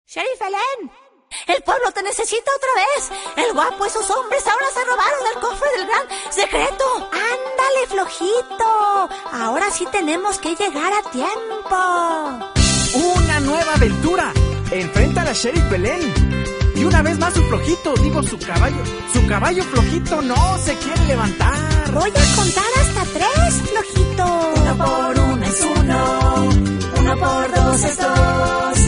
Sheriff Belén, el pueblo te necesita otra vez. El guapo y sus hombres ahora se robaron el cofre del gran secreto. Ándale, flojito. Ahora sí tenemos que llegar a tiempo. Una nueva aventura. Enfrenta a la Sheriff Belén. Y una vez más su flojito, su caballo flojito no se quiere levantar. Voy a contar hasta 3, flojito. 1 por 1 es 1, 1 por 2 es 2.